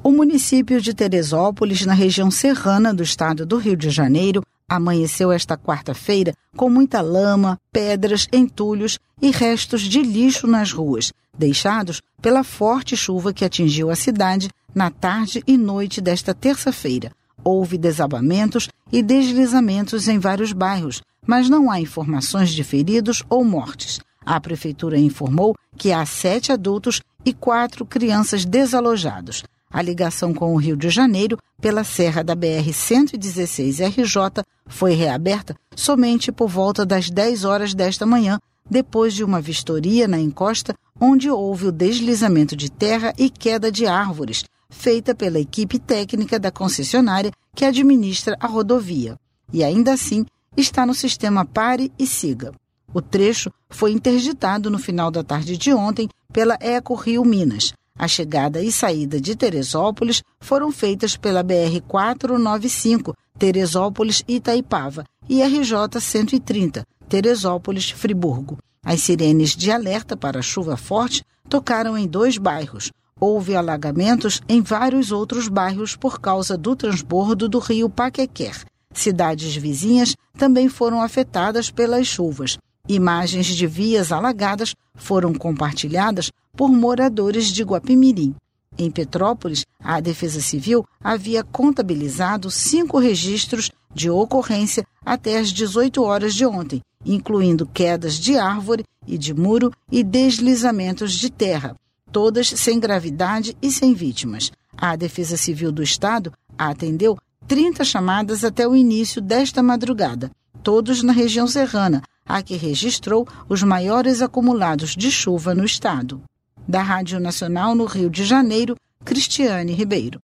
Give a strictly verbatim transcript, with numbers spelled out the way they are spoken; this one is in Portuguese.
O município de Teresópolis, na região serrana do estado do Rio de Janeiro, amanheceu esta quarta-feira com muita lama, pedras, entulhos e restos de lixo nas ruas, deixados pela forte chuva que atingiu a cidade na tarde e noite desta terça-feira. Houve desabamentos e deslizamentos em vários bairros, mas não há informações de feridos ou mortes. A prefeitura informou que há sete adultos e quatro crianças desalojados. A ligação com o Rio de Janeiro pela serra da B R cento e dezesseis R J foi reaberta somente por volta das dez horas desta manhã, depois de uma vistoria na encosta onde houve o deslizamento de terra e queda de árvores, feita pela equipe técnica da concessionária que administra a rodovia. E ainda assim está no sistema Pare e Siga. O trecho foi interditado no final da tarde de ontem pela Eco Rio Minas. A chegada e saída de Teresópolis foram feitas pela B R quatrocentos e noventa e cinco, Teresópolis-Itaipava, e R J cento e trinta, Teresópolis-Friburgo. As sirenes de alerta para chuva forte tocaram em dois bairros. Houve alagamentos em vários outros bairros por causa do transbordo do rio Paquequer. Cidades vizinhas também foram afetadas pelas chuvas. Imagens de vias alagadas foram compartilhadas por moradores de Guapimirim. Em Petrópolis, a Defesa Civil havia contabilizado cinco registros de ocorrência até às dezoito horas de ontem, incluindo quedas de árvore e de muro e deslizamentos de terra, todas sem gravidade e sem vítimas. A Defesa Civil do Estado atendeu trinta chamadas até o início desta madrugada, todos na região serrana, a que registrou os maiores acumulados de chuva no estado. Da Rádio Nacional no Rio de Janeiro, Cristiane Ribeiro.